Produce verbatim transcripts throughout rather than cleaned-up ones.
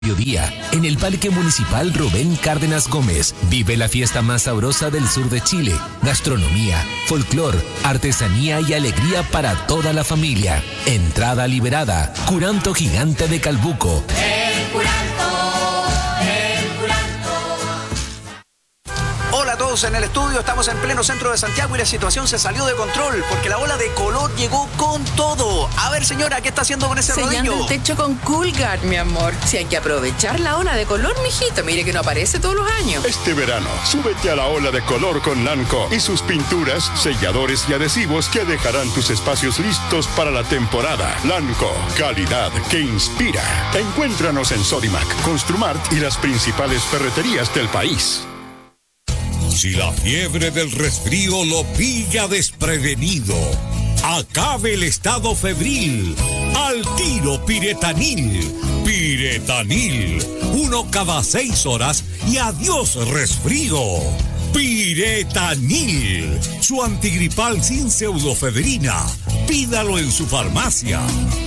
Mediodía, en el Parque Municipal Rubén Cárdenas Gómez, vive la fiesta más sabrosa del sur de Chile. Gastronomía, folclor, artesanía y alegría para toda la familia. Entrada liberada. Curanto Gigante de Calbuco. El Curanto, el Curanto. Hola a todos en el estudio, estamos en pleno centro de Santiago y la situación se salió de control porque la ola de color llegó con todo. A ver, señora, ¿qué está haciendo con ese rodillo? Sellando el techo con Coolguard, mi amor. Si hay que aprovechar la ola de color, mijito. Mire que no aparece todos los años. Este verano, súbete a la ola de color con Lanco y sus pinturas, selladores y adhesivos que dejarán tus espacios listos para la temporada. Lanco, calidad que inspira. Encuéntranos en Sodimac, Construmart y las principales ferreterías del país. Si la fiebre del resfrío lo pilla desprevenido, acabe el estado febril. Al tiro Piretanil. Piretanil. Uno cada seis horas y adiós resfrío. Piretanil. Su antigripal sin pseudofebrina. Pídalo en su farmacia.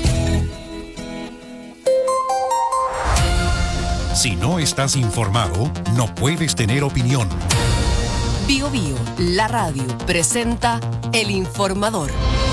Si no estás informado, no puedes tener opinión. Bio Bio, la radio, presenta El Informador.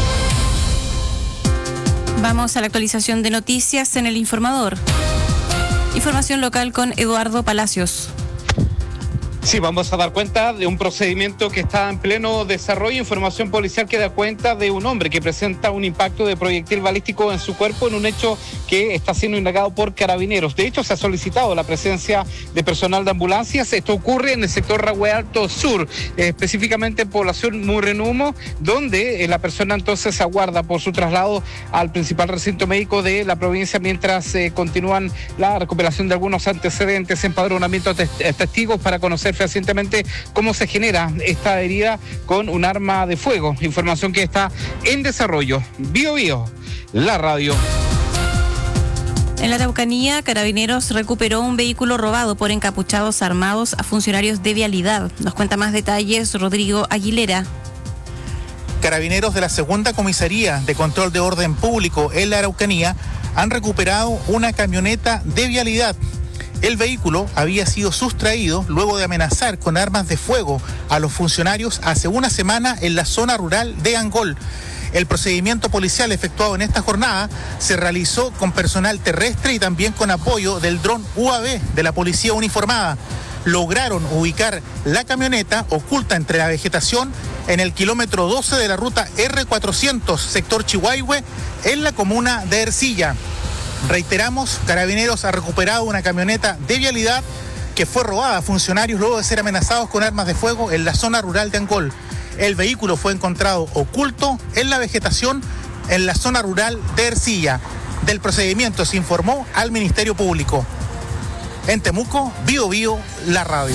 Vamos a la actualización de noticias en El Informador. Información local con Eduardo Palacios. Sí, vamos a dar cuenta de un procedimiento que está en pleno desarrollo. Información policial que da cuenta de un hombre que presenta un impacto de proyectil balístico en su cuerpo en un hecho que está siendo indagado por carabineros. De hecho, se ha solicitado la presencia de personal de ambulancias. Esto ocurre en el sector Rahue Alto Sur, eh, específicamente en población Murrenumo, donde eh, la persona entonces aguarda por su traslado al principal recinto médico de la provincia mientras eh, continúan la recuperación de algunos antecedentes, empadronamiento de testigos para conocer fehacientemente cómo se genera esta herida con un arma de fuego. Información que está en desarrollo. Bio Bio, la radio. En la Araucanía, Carabineros recuperó un vehículo robado por encapuchados armados a funcionarios de vialidad. Nos cuenta más detalles Rodrigo Aguilera. Carabineros de la Segunda Comisaría de Control de Orden Público en la Araucanía han recuperado una camioneta de vialidad. El vehículo había sido sustraído luego de amenazar con armas de fuego a los funcionarios hace una semana en la zona rural de Angol. El procedimiento policial efectuado en esta jornada se realizó con personal terrestre y también con apoyo del dron U A V de la Policía Uniformada. Lograron ubicar la camioneta oculta entre la vegetación en el kilómetro doce de la ruta erre cuatrocientos, sector Chihuahue, en la comuna de Ercilla. Reiteramos, Carabineros ha recuperado una camioneta de vialidad que fue robada a funcionarios luego de ser amenazados con armas de fuego en la zona rural de Angol. El vehículo fue encontrado oculto en la vegetación en la zona rural de Ercilla. Del procedimiento se informó al Ministerio Público. En Temuco, Bio Bio, la radio.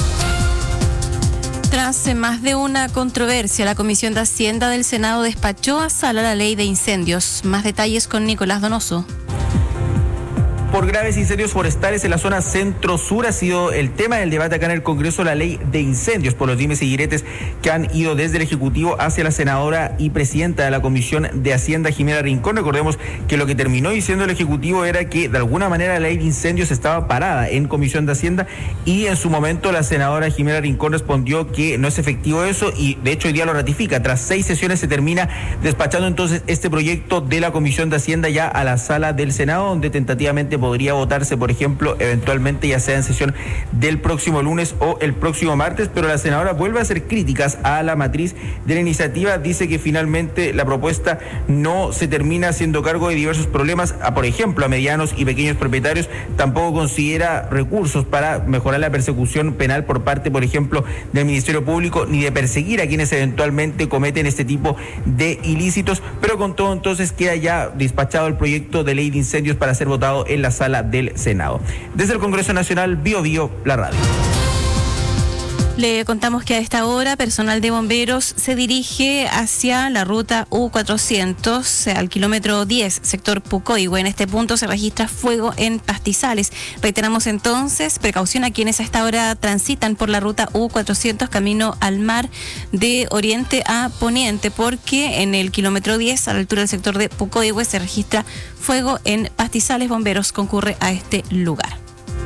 Tras más de una controversia, la Comisión de Hacienda del Senado despachó a sala la ley de incendios. Más detalles con Nicolás Donoso. Por graves incendios forestales en la zona centro-sur ha sido el tema del debate acá en el Congreso, la ley de incendios, por los dimes y diretes que han ido desde el Ejecutivo hacia la senadora y presidenta de la Comisión de Hacienda, Jimena Rincón. Recordemos que lo que terminó diciendo el Ejecutivo era que de alguna manera la ley de incendios estaba parada en Comisión de Hacienda y en su momento la senadora Jimena Rincón respondió que no es efectivo eso y de hecho hoy día lo ratifica. Tras seis sesiones se termina despachando entonces este proyecto de la Comisión de Hacienda ya a la sala del Senado, donde tentativamente podría votarse, por ejemplo, eventualmente ya sea en sesión del próximo lunes o el próximo martes, pero la senadora vuelve a hacer críticas a la matriz de la iniciativa. Dice que finalmente la propuesta no se termina haciendo cargo de diversos problemas, a, por ejemplo, a medianos y pequeños propietarios. Tampoco considera recursos para mejorar la persecución penal por parte, por ejemplo, del Ministerio Público, ni de perseguir a quienes eventualmente cometen este tipo de ilícitos, pero con todo entonces queda ya despachado el proyecto de ley de incendios para ser votado en la sala del Senado. Desde el Congreso Nacional, Bio Bio, la radio. Le contamos que a esta hora personal de bomberos se dirige hacia la ruta U cuatrocientos al kilómetro diez, sector Pucoihue. En este punto se registra fuego en pastizales. Reiteramos entonces, precaución a quienes a esta hora transitan por la ruta U cuatrocientos camino al mar de oriente a poniente, porque en el kilómetro diez, a la altura del sector de Pucoihue, se registra fuego en pastizales. Bomberos concurre a este lugar.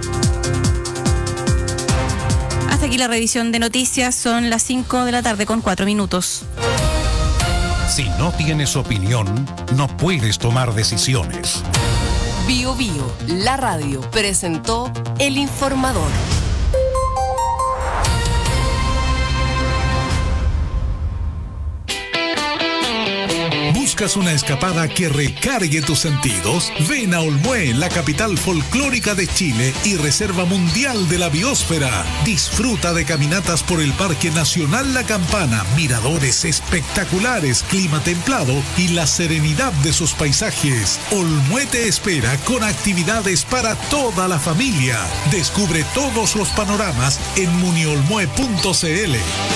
Hasta aquí la revisión de noticias, son las cinco de la tarde con cuatro minutos. Si no tienes opinión, no puedes tomar decisiones. Bio Bio, la radio, presentó El Informador. ¿Buscas una escapada que recargue tus sentidos? Ven a Olmué, la capital folclórica de Chile y reserva mundial de la biosfera. Disfruta de caminatas por el Parque Nacional La Campana, miradores espectaculares, clima templado y la serenidad de sus paisajes. Olmué te espera con actividades para toda la familia. Descubre todos los panoramas en muniolmue punto cl.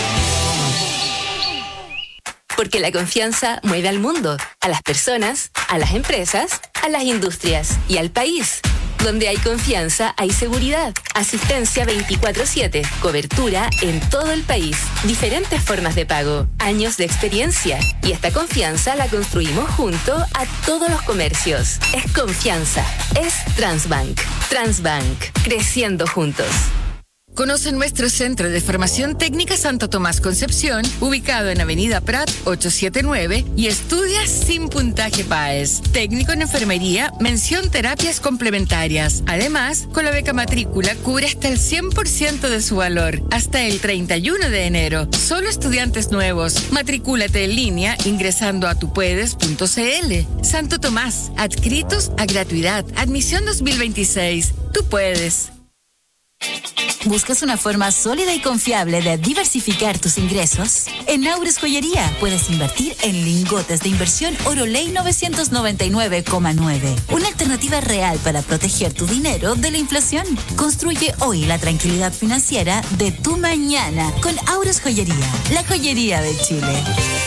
Porque la confianza mueve al mundo, a las personas, a las empresas, a las industrias y al país. Donde hay confianza, hay seguridad. Asistencia veinticuatro siete, cobertura en todo el país, diferentes formas de pago, años de experiencia. Y esta confianza la construimos junto a todos los comercios. Es confianza, es Transbank. Transbank, creciendo juntos. Conoce nuestro Centro de Formación Técnica Santo Tomás Concepción, ubicado en Avenida Prat ochocientos setenta y nueve, y estudia sin puntaje P A E S. Técnico en enfermería, mención terapias complementarias. Además, con la beca matrícula cubre hasta el cien por ciento de su valor, hasta el treinta y uno de enero. Solo estudiantes nuevos. Matricúlate en línea ingresando a tupuedes punto cl. Santo Tomás, adscritos a gratuidad. Admisión dos mil veintiséis. Tú puedes. ¿Buscas una forma sólida y confiable de diversificar tus ingresos? En Aures Joyería puedes invertir en lingotes de inversión Oroley novecientos noventa y nueve coma nueve. Una alternativa real para proteger tu dinero de la inflación. Construye hoy la tranquilidad financiera de tu mañana con Aures Joyería, la joyería de Chile.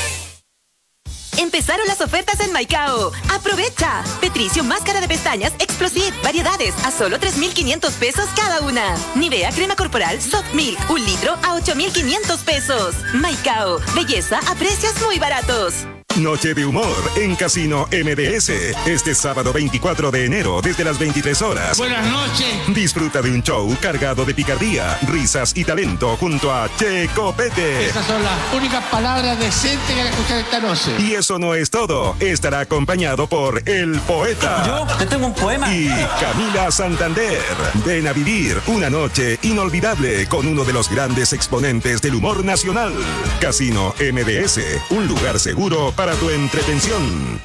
Empezaron las ofertas en Maicao. ¡Aprovecha! Petricio máscara de pestañas Explosive, variedades a solo tres mil quinientos pesos cada una. Nivea crema corporal Soft Milk, un litro a ocho mil quinientos pesos. Maicao, belleza a precios muy baratos. Noche de humor en Casino M D S. Este sábado veinticuatro de enero desde las veintitrés horas. Buenas noches. Disfruta de un show cargado de picardía, risas y talento junto a Che Copete. Esas son las únicas palabras decentes que hay que escuchar esta noche. Y eso no es todo. Estará acompañado por El Poeta. Yo te tengo un poema. Y Camila Santander. Ven a vivir una noche inolvidable con uno de los grandes exponentes del humor nacional. Casino M D S, un lugar seguro para Para tu entretención.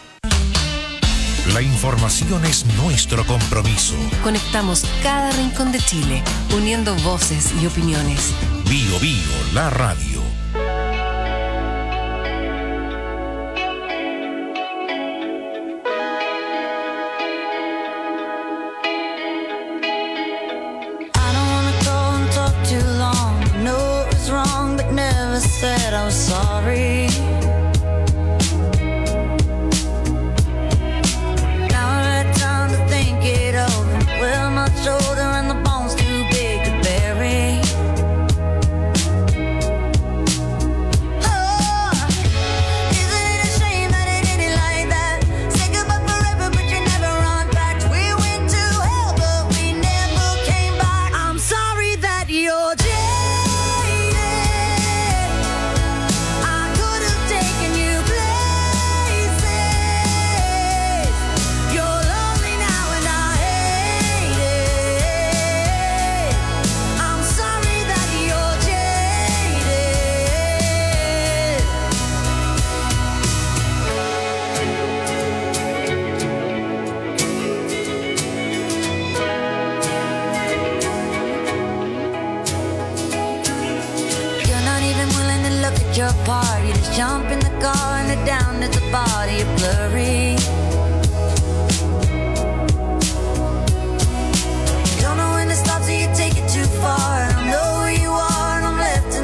La información es nuestro compromiso. Conectamos cada rincón de Chile, uniendo voces y opiniones. Bio Bio, la radio. I don't wanna go and talk too long. I know it was wrong, but never said I was sorry. Shoulder and the bones too big to bury. Oh, isn't it a shame that it ended like that? Say goodbye forever, but you never run back. We went to hell, but we never came back. I'm sorry that you're jaded. I could have taken you places. You're lonely now and I hate it. Your part, you just jump in the car and head down at the body, you're blurry. Don't know when to stop, so you take it too far. I don't know where you are, and I'm left in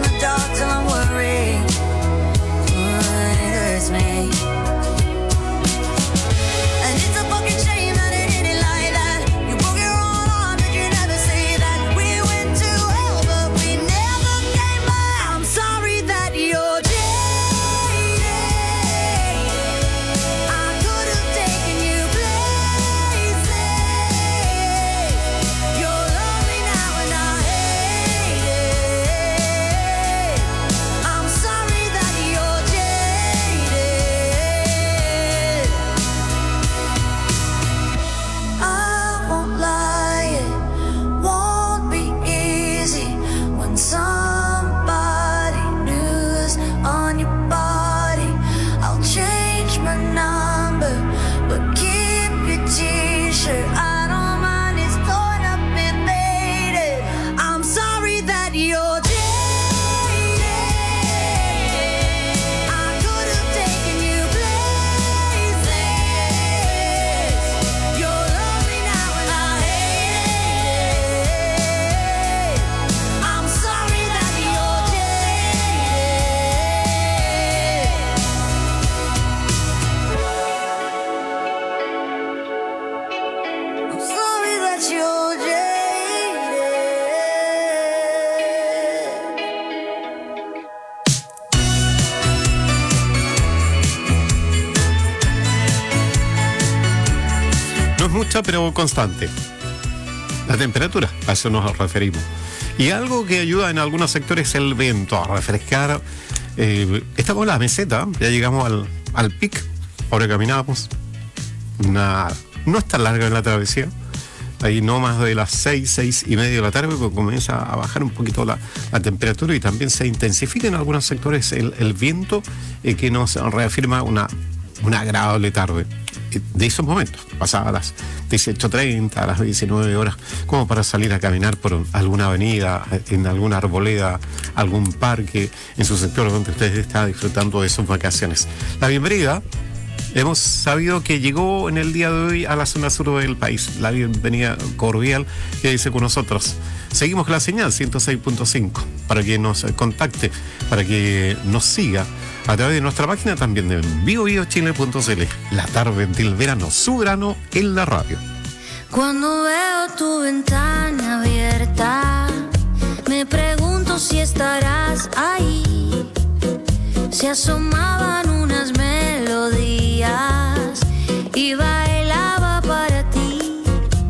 fluctúa pero constante. La temperatura, a eso nos referimos. Y algo que ayuda en algunos sectores es el viento, a refrescar. Eh, estamos en la meseta, ya llegamos al, al pic, ahora caminamos. Una, no es tan larga en la travesía, ahí no más de las seis, seis y media de la tarde, porque comienza a bajar un poquito la, la temperatura y también se intensifica en algunos sectores el, el viento eh, que nos reafirma una, una agradable tarde. De esos momentos, pasadas las dieciocho treinta, a las diecinueve horas, como para salir a caminar por alguna avenida, en alguna arboleda, algún parque, en su sector donde usted está disfrutando de sus vacaciones. La bienvenida, hemos sabido que llegó en el día de hoy a la zona sur del país, la bienvenida cordial que dice con nosotros. Seguimos con la señal ciento seis punto cinco, para que nos contacte, para que nos siga a través de nuestra página también de bio bio chile punto c l. La tarde del verano, su verano en la radio. Cuando veo tu ventana abierta, me pregunto si estarás ahí. Se asomaban unas melodías y bailaba para ti.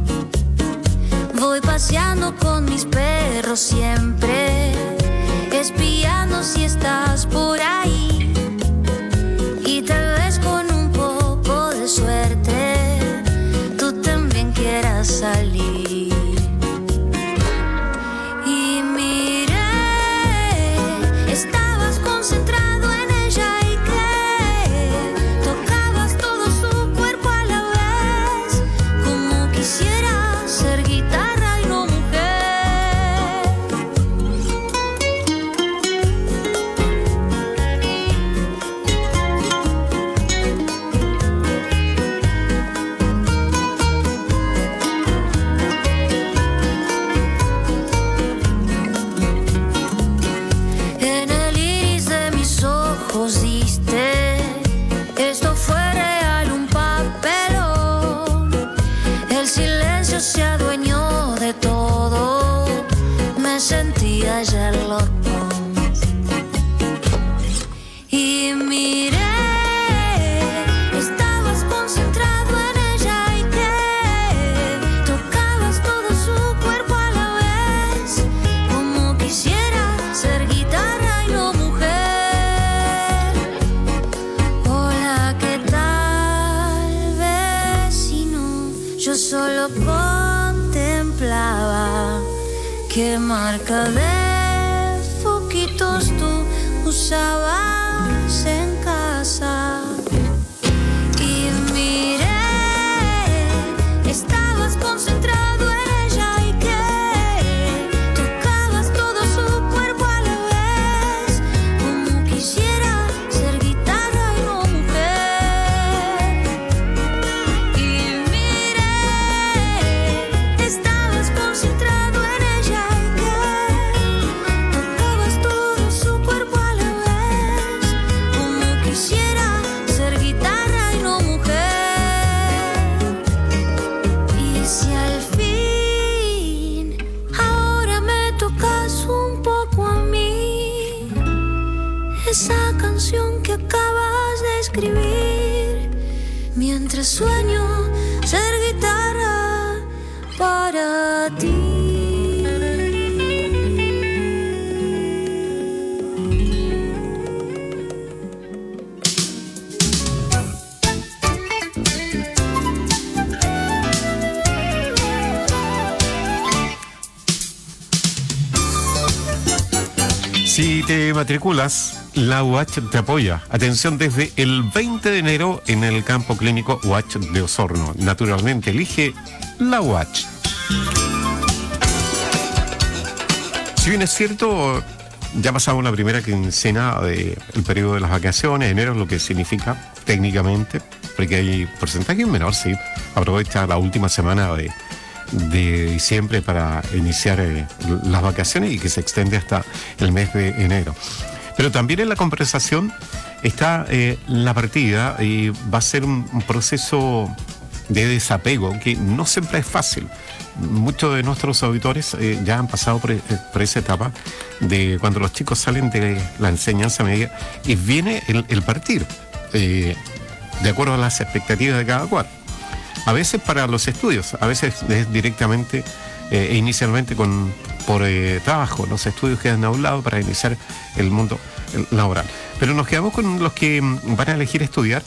Voy paseando con mis perros siempre, espiando si estás por ahí. Y tal vez con un poco de suerte tú también quieras salir. Y miré, estabas concentrado en ella y que tocabas todo su cuerpo a la vez, como quisiera ser guitarra y no diste, esto fue real, un papelón. El silencio se adueñó de todo, me sentía Sherlock Holmes. Y miré, estabas concentrado en ella y que tocabas todo su cuerpo a la vez, como quisiera ser guitarra y no mujer. Yo solo contemplaba qué marca de foquitos tú usabas en casa. Y miré, estabas concentrado en ella y que tocabas todo su cuerpo a la vez, como quisiera ser guitarra y no mujer. Y estabas concentrado en ella y que tocabas todo su cuerpo a la vez, como quisiera ser guitarra y no mujer. Y si al fin ahora me tocas un poco a mí, esa canción que acabas de escribir, mientras sueño ser guitarra para ti. Si te matriculas, la U H te apoya. Atención, desde el veinte de enero en el campo clínico U H de Osorno. Naturalmente, elige la U H. Si bien es cierto, ya pasamos la primera quincena del periodo de las vacaciones, enero es lo que significa técnicamente, porque hay porcentaje menor, sí. Aprovecha la última semana de, de diciembre para iniciar eh, las vacaciones y que se extiende hasta el mes de enero. Pero también en la conversación está eh, la partida y va a ser un, un proceso de desapego que no siempre es fácil. Muchos de nuestros auditores eh, ya han pasado por, por esa etapa de cuando los chicos salen de la enseñanza media y viene el, el partir, eh, de acuerdo a las expectativas de cada cual. A veces para los estudios, a veces es directamente eh, e inicialmente con por eh, trabajo, los estudios quedan a un lado para iniciar el mundo laboral. Pero nos quedamos con los que van a elegir estudiar,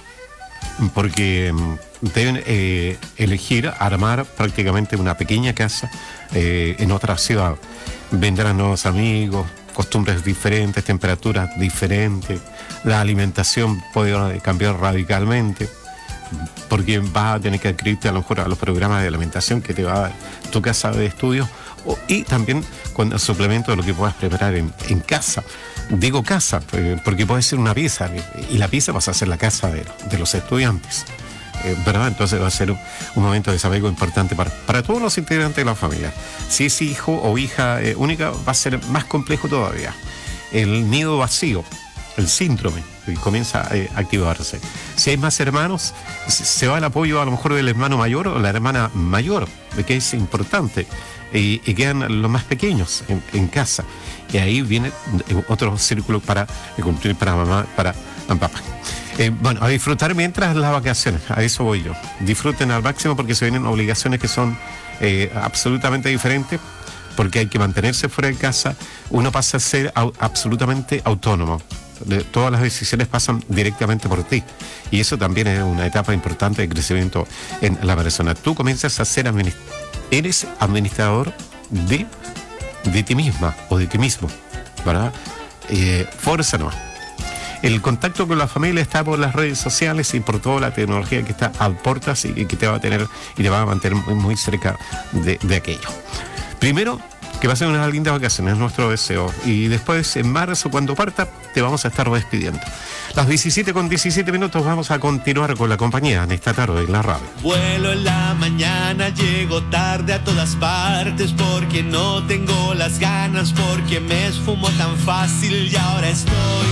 porque deben eh, elegir armar prácticamente una pequeña casa eh, en otra ciudad. Vendrán nuevos amigos, costumbres diferentes, temperaturas diferentes, la alimentación puede cambiar radicalmente, porque vas a tener que adscribirte a lo mejor a los programas de alimentación que te va a dar tu casa de estudio, o, y también con el suplemento de lo que puedas preparar en, en casa. Digo casa, porque puede ser una pieza, y la pieza vas a ser la casa de, de los estudiantes, eh, ¿verdad? Entonces va a ser un, un momento de desapego importante para, para todos los integrantes de la familia. Si es hijo o hija eh, única, va a ser más complejo todavía. El nido vacío, el síndrome, que comienza a eh, activarse. Si hay más hermanos, se va el apoyo a lo mejor del hermano mayor o la hermana mayor, que es importante, y, y quedan los más pequeños en, en casa. Y ahí viene otro círculo para cumplir para mamá, para papá. Eh, bueno, a disfrutar mientras las vacaciones, a eso voy yo. Disfruten al máximo porque se vienen obligaciones que son eh, absolutamente diferentes, porque hay que mantenerse fuera de casa. Uno pasa a ser au- absolutamente autónomo. De, todas las decisiones pasan directamente por ti, y eso también es una etapa importante de crecimiento en la persona. Tú comienzas a ser administ- eres administrador de, de ti misma o de ti mismo, ¿verdad? Eh, fuerza no. El contacto con la familia está por las redes sociales y por toda la tecnología que está a puertas y, y que te va a tener y te va a mantener muy, muy cerca de, de aquello. Primero, que va a ser unas lindas vacaciones, es nuestro deseo. Y después, en marzo, cuando parta, te vamos a estar despidiendo. Las diecisiete con diecisiete minutos vamos a continuar con la compañía en esta tarde en la radio. Vuelo en la mañana, llego tarde a todas partes porque no tengo las ganas, porque me esfumo tan fácil y ahora estoy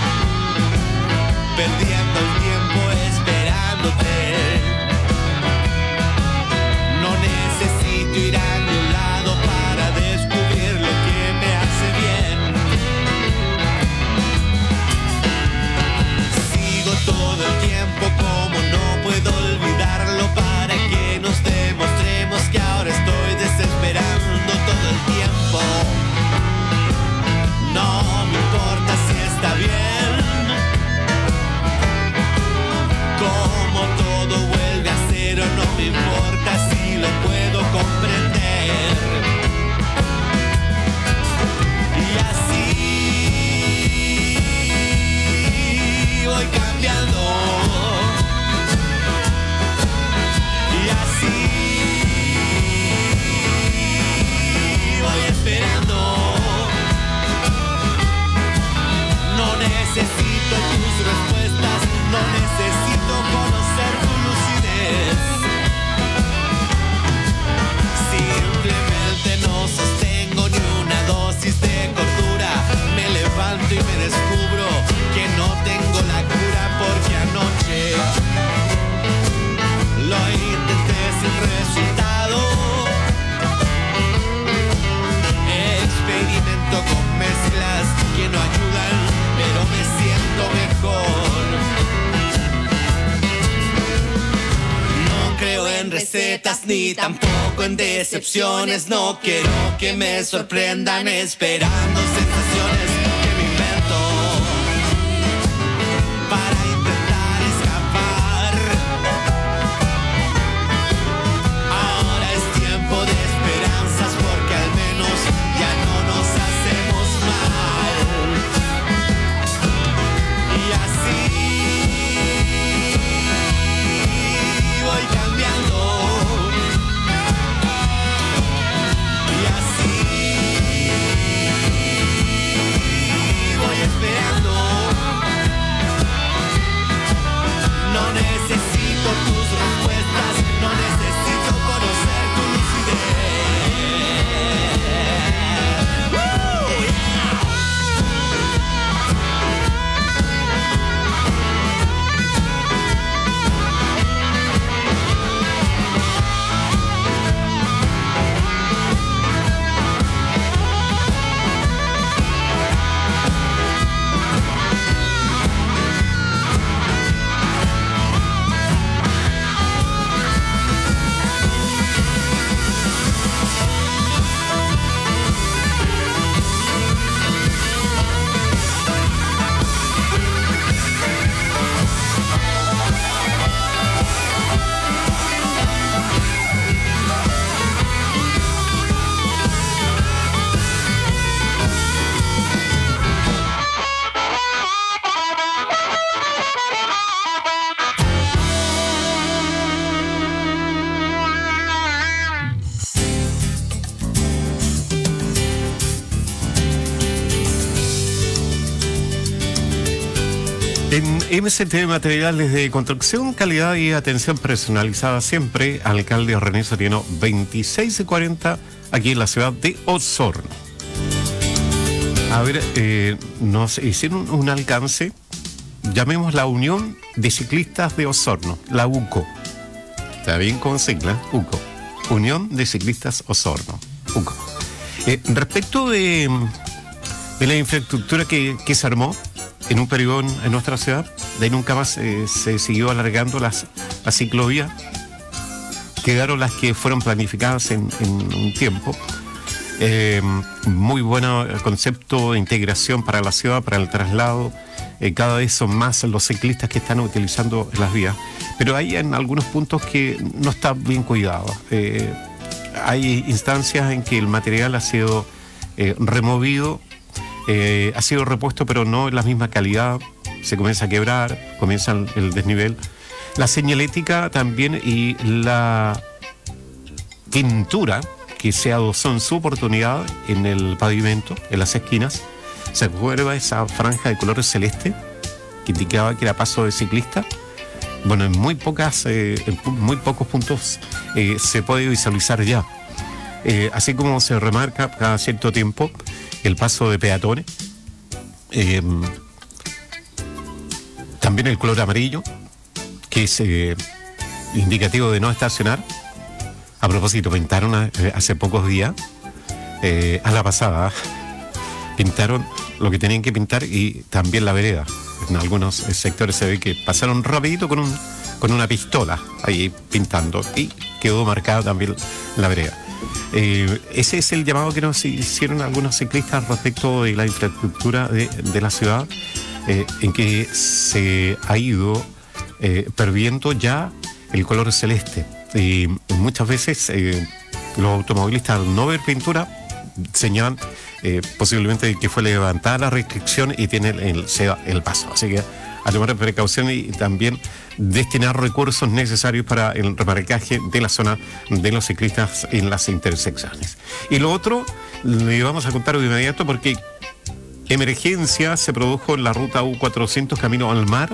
perdiendo el tiempo esperándote. No necesito ir a ningún lado para descubrir lo que me hace bien. Sigo todo el tiempo como no puedo olvidarlo, para que nos demostremos que ahora estoy desesperando todo el tiempo. No me importa si está bien, como todo vuelve a cero, no me importa si lo puedo comprender. Y así voy cambiando, y así voy esperando. No necesito tus respuestas, no necesito conocer tu lucidez. Simplemente no sostengo ni una dosis de cordura. Me levanto y me descubro que no tengo la cura, porque anoche lo intenté sin resultado. Experimento con mezclas que no ayudan, pero me siento mejor. No creo en recetas ni tampoco en decepciones. No quiero que me sorprendan esperando sensaciones que me invento para intentar escapar. Ahora es tiempo de esperanzas, porque al menos ya no nos hacemos mal. Y así voy cambiando, y así En M C T Materiales de Construcción, calidad y atención personalizada siempre. Alcalde René Soriano veintiséis cuarenta, aquí en la ciudad de Osorno. A ver, eh, nos hicieron un alcance, llamemos la Unión de Ciclistas de Osorno, la U C O. Está bien con sigla, U C O. Unión de Ciclistas Osorno, U C O. Eh, respecto de, de la infraestructura que, que se armó en un periodo en, en nuestra ciudad, de ahí nunca más eh, se siguió alargando las, las ciclovías. Quedaron las que fueron planificadas en, en un tiempo. Eh, muy bueno concepto de integración para la ciudad, para el traslado. Eh, cada vez son más los ciclistas que están utilizando las vías, pero hay en algunos puntos que no está bien cuidado. Eh, hay instancias en que el material ha sido eh, removido, eh, ha sido repuesto, pero no en la misma calidad. Se comienza a quebrar, comienza el, el desnivel. La señalética también y la pintura que se adosó en su oportunidad en el pavimento, en las esquinas. ¿Se acuerda esa franja de color celeste que indicaba que era paso de ciclista? Bueno, en muy pocas, eh, en muy pocos puntos eh, se puede visualizar ya. Eh, así como se remarca cada cierto tiempo el paso de peatones. Eh, también el color amarillo, que es eh, indicativo de no estacionar. A propósito, pintaron a, eh, hace pocos días, eh, a la pasada, pintaron lo que tenían que pintar y también la vereda. En algunos sectores se ve que pasaron rapidito con, un, con una pistola ahí pintando y quedó marcada también la vereda. Eh, ese es el llamado que nos hicieron algunos ciclistas respecto de la infraestructura de, de la ciudad, eh, en que se ha ido eh, perdiendo ya el color celeste. Y muchas veces eh, los automovilistas, al no ver pintura, señalan eh, posiblemente que fue levantada la restricción y tiene el, el, el paso. Así que a tomar precaución y también destinar recursos necesarios para el remarcaje de la zona de los ciclistas en las intersecciones. Y lo otro, le vamos a contar de inmediato porque emergencia se produjo en la ruta U cuatrocientos camino al mar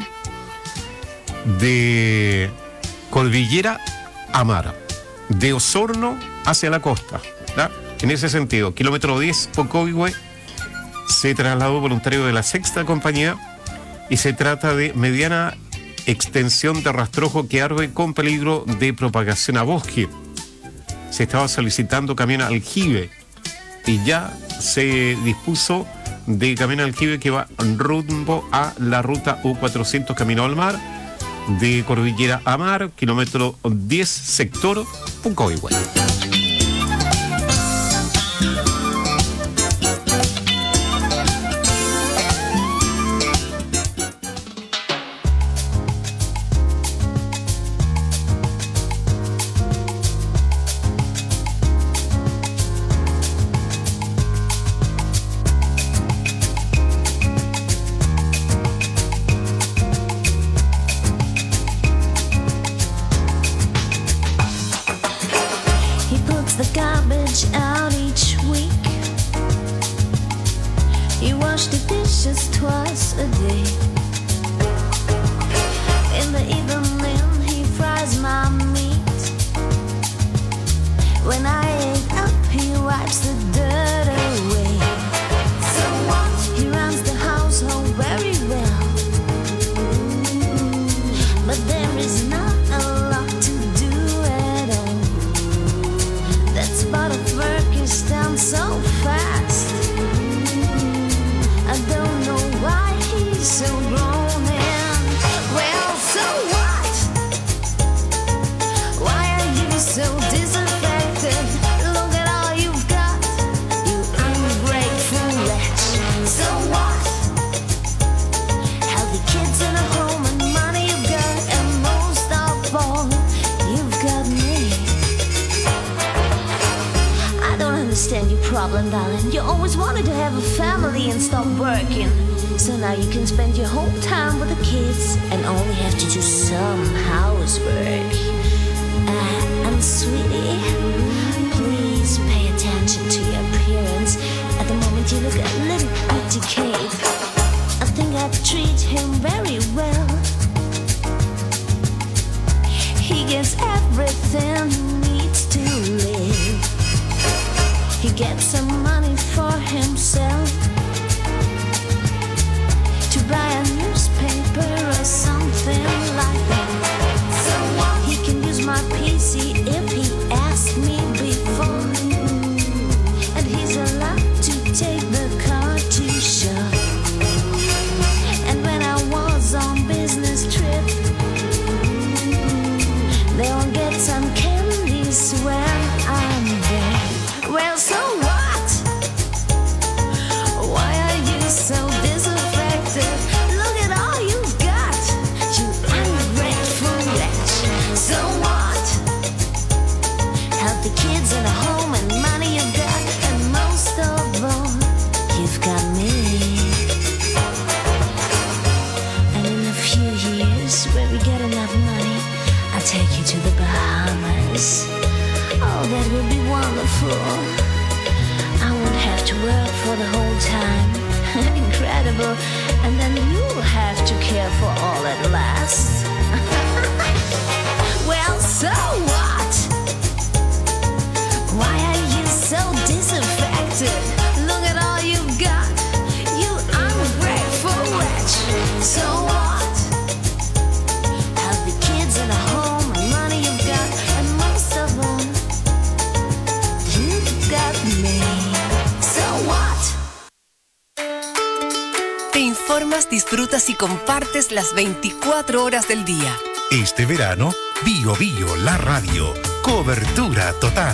de Cordillera a mar, de Osorno hacia la costa, ¿verdad? En ese sentido, kilómetro diez, Pocoigüe, se trasladó voluntario de la sexta compañía y se trata de mediana extensión de rastrojo que arde con peligro de propagación a bosque. Se estaba solicitando camión aljibe y ya se dispuso de camión aljibe que va rumbo a la ruta U cuatrocientos camino al mar, de Cordillera a mar, kilómetro diez, sector Pucoihue. Problem, darling. You always wanted to have a family and stop working. So now you can spend your whole time with the kids and only have to do some housework. Uh, and sweetie, please pay attention to your appearance. At the moment you look a little bit decayed. I think I'd treat him very well. get some money for himself to buy a newspaper or something like that. So what? He can use my P C if he asked me before, and he's allowed to take the car to shop. And when I was on business trip, they'll get some candies when I'm there. Well, so what? Why are you so disaffected? Look at all you got, you ungrateful wretch. So what? Healthy kids in a home and money you've got, and most of all, you've got me. And in a few years, where we get enough money, I'll take you to the Bahamas. Oh, that would be wonderful. I won't have to work for the whole time. Incredible. And then you'll have to care for all at last. Well, so what? Why are you so disaffected? Look at all you've got, you ungrateful wretch. So what? Have the kids in a home and money you've got, and most of all, you've got me. So what? Te informas, disfrutas y compartes las veinticuatro horas del día. Este verano, Bio Bio, la radio. Cobertura total.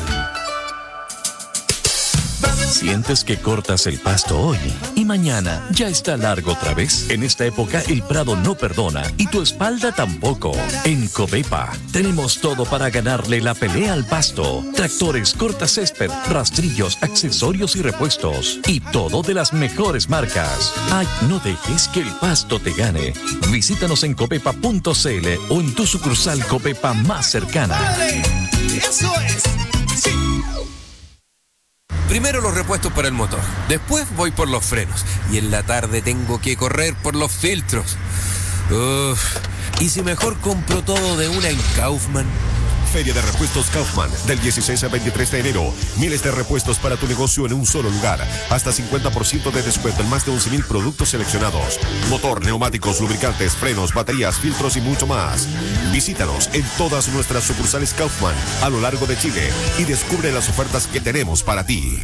¿Sientes que cortas el pasto hoy y mañana ya está largo otra vez? En esta época el prado no perdona y tu espalda tampoco. En Covepa tenemos todo para ganarle la pelea al pasto. Tractores, cortacésped, rastrillos, accesorios y repuestos. Y todo de las mejores marcas. Ay, no dejes que el pasto te gane. Visítanos en covepa punto c l o en tu sucursal Covepa más cercana. ¡Eso es! ¡Sí! Primero los repuestos para el motor, después voy por los frenos y en la tarde tengo que correr por los filtros. Uf, ¿y si mejor compro todo de una en Kaufman? Feria de Repuestos Kaufman, del dieciséis al veintitrés de enero. Miles de repuestos para tu negocio en un solo lugar. Hasta cincuenta por ciento de descuento en más de once mil productos seleccionados. Motor, neumáticos, lubricantes, frenos, baterías, filtros y mucho más. Visítanos en todas nuestras sucursales Kaufman a lo largo de Chile y descubre las ofertas que tenemos para ti.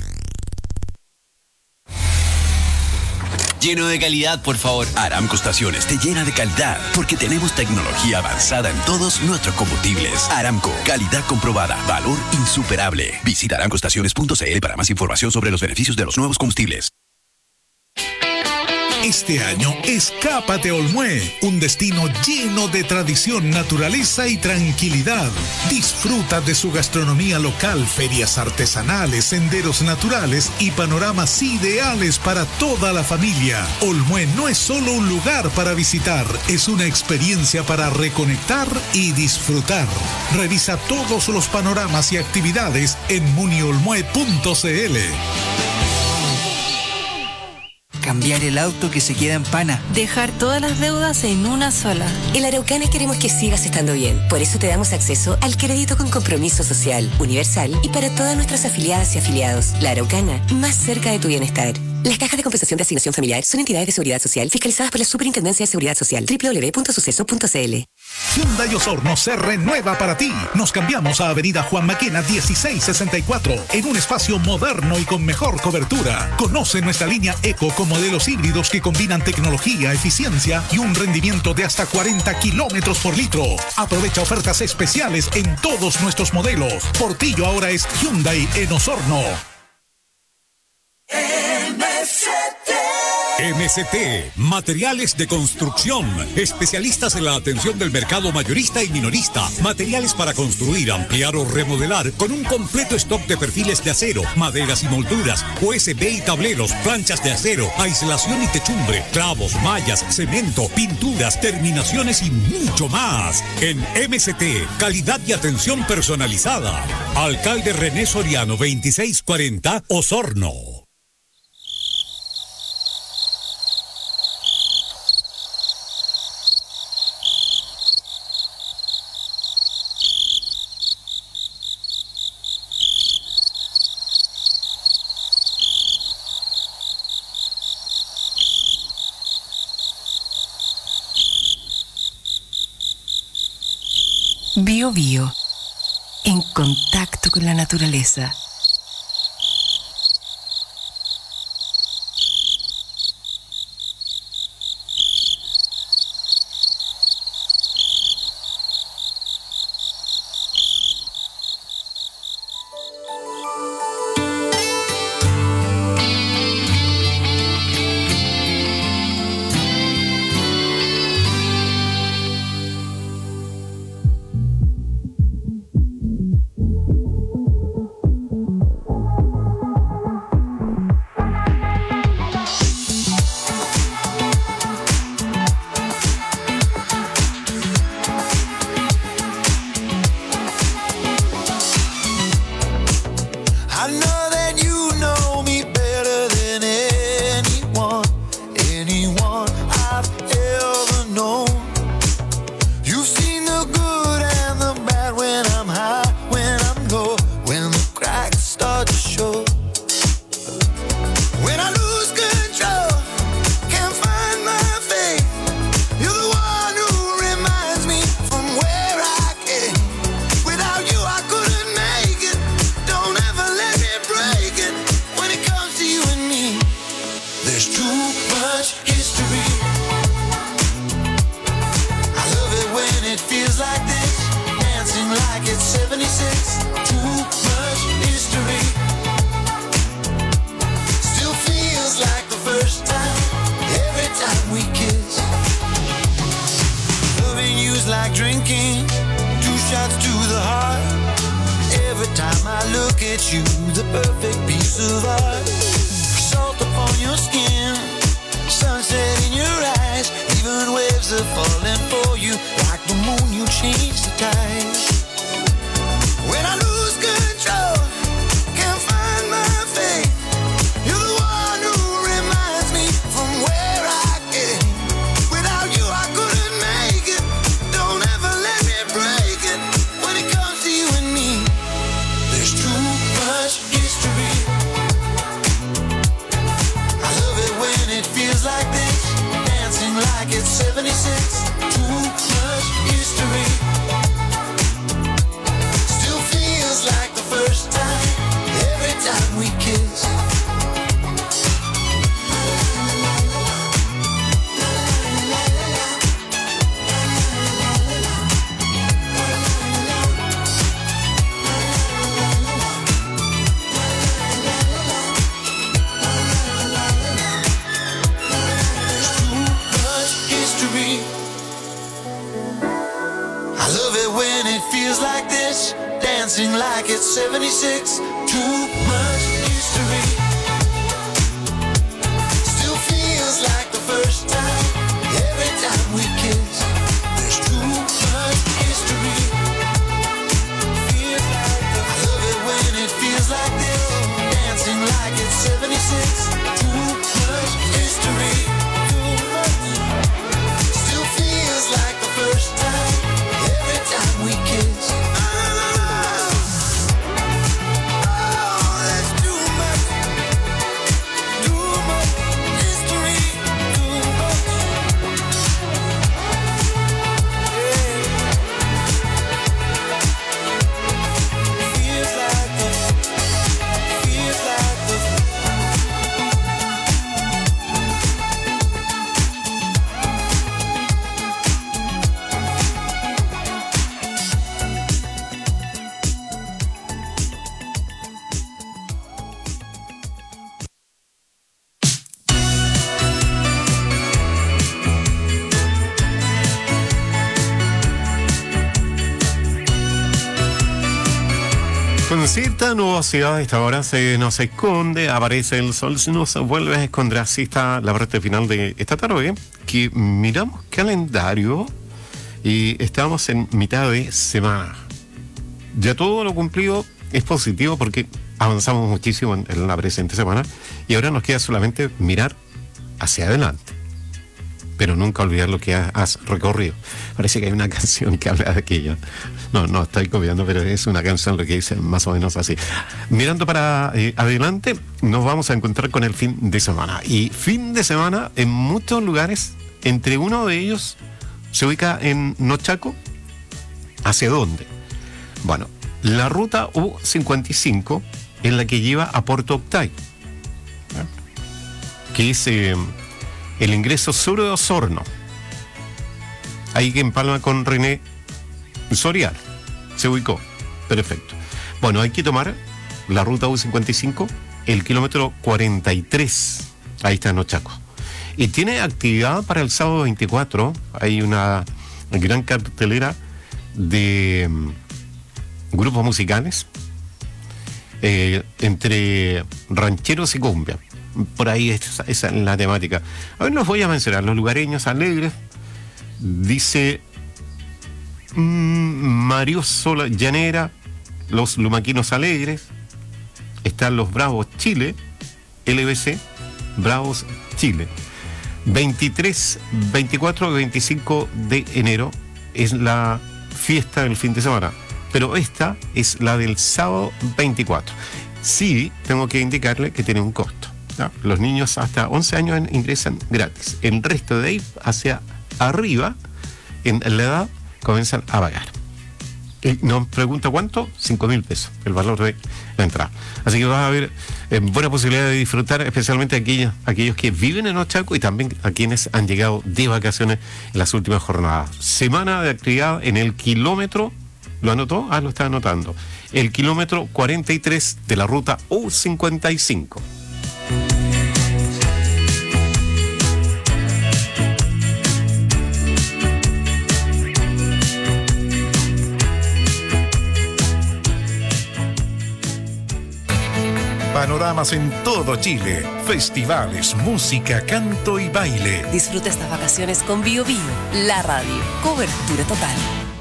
Lleno de calidad, por favor. Aramco Estaciones te llena de calidad porque tenemos tecnología avanzada en todos nuestros combustibles. Aramco, calidad comprobada, valor insuperable. Visita aramco estaciones punto c l para más información sobre los beneficios de los nuevos combustibles. Este año, escápate a Olmué, un destino lleno de tradición, naturaleza y tranquilidad. Disfruta de su gastronomía local, ferias artesanales, senderos naturales y panoramas ideales para toda la familia. Olmué no es solo un lugar para visitar, es una experiencia para reconectar y disfrutar. Revisa todos los panoramas y actividades en muniolmué punto c l. Cambiar el auto que se queda en pana. Dejar todas las deudas en una sola. En la Araucana queremos que sigas estando bien. Por eso te damos acceso al crédito con compromiso social, universal y para todas nuestras afiliadas y afiliados. La Araucana, más cerca de tu bienestar. Las cajas de compensación de asignación familiar son entidades de seguridad social fiscalizadas por la Superintendencia de Seguridad Social. doble u doble u doble u punto suceso punto c l. Hyundai Osorno se renueva para ti. Nos cambiamos a Avenida Juan Maquena dieciséis sesenta y cuatro en un espacio moderno y con mejor cobertura. Conoce nuestra línea Eco con modelos híbridos que combinan tecnología, eficiencia y un rendimiento de hasta cuarenta kilómetros por litro. Aprovecha ofertas especiales en todos nuestros modelos. Portillo ahora es Hyundai en Osorno. M S T. M S T, materiales de construcción, especialistas en la atención del mercado mayorista y minorista, materiales para construir, ampliar o remodelar, con un completo stock de perfiles de acero, maderas y molduras, U S B y tableros, planchas de acero, aislación y techumbre, clavos, mallas, cemento, pinturas, terminaciones y mucho más. En M S T, calidad y atención personalizada. Alcalde René Soriano, veintiséis cuarenta, Osorno. Bio Bio, en contacto con la naturaleza. Con cierta nubosidad a esta hora se nos esconde, aparece el sol, se nos vuelve a esconder. Así está la parte final de esta tarde, que miramos calendario y estamos en mitad de semana. Ya todo lo cumplido es positivo porque avanzamos muchísimo en, en la presente semana y ahora nos queda solamente mirar hacia adelante, pero nunca olvidar lo que has recorrido. Parece que hay una canción que habla de aquello. No, no estoy copiando, pero es una canción lo que dice más o menos así. Mirando para eh, adelante, nos vamos a encontrar con el fin de semana. Y fin de semana en muchos lugares, entre uno de ellos se ubica en Nochaco, ¿Hacia dónde? Bueno, la ruta U cincuenta y cinco es la que lleva a Puerto Octay, ¿eh? que es eh, el ingreso sur de Osorno. Ahí que empalma con René Sorial. Se ubicó. Perfecto. Bueno, hay que tomar la ruta U cincuenta y cinco, el kilómetro cuarenta y tres. Ahí está en Ochaco. Y tiene actividad para el sábado veinticuatro. Hay una gran cartelera de um, grupos musicales eh, entre rancheros y cumbia. Por ahí esa, esa es la temática. A ver, los voy a mencionar. Los lugareños alegres. Dice mmm, Mario Sola Llanera, los lumaquinos alegres. Están los Bravos Chile, L B C, Bravos Chile. veintitrés, veinticuatro y veinticinco de enero es la fiesta del fin de semana, pero esta es la del sábado veinticuatro. Sí, tengo que indicarle que tiene un costo, ¿no? Los niños hasta once años ingresan gratis. El resto de ahí hacia arriba, en la edad, comienzan a pagar. Y nos pregunta cuánto, cinco mil pesos, el valor de la entrada. Así que va a haber eh, buena posibilidad de disfrutar, especialmente aquellos, aquellos que viven en Ochaco y también a quienes han llegado de vacaciones en las últimas jornadas. Semana de actividad en el kilómetro, ¿lo anotó? Ah, lo está anotando. El kilómetro cuarenta y tres de la ruta U cincuenta y cinco. Panoramas en todo Chile, festivales, música, canto y baile. Disfruta estas vacaciones con Bio Bio, la radio. Cobertura total.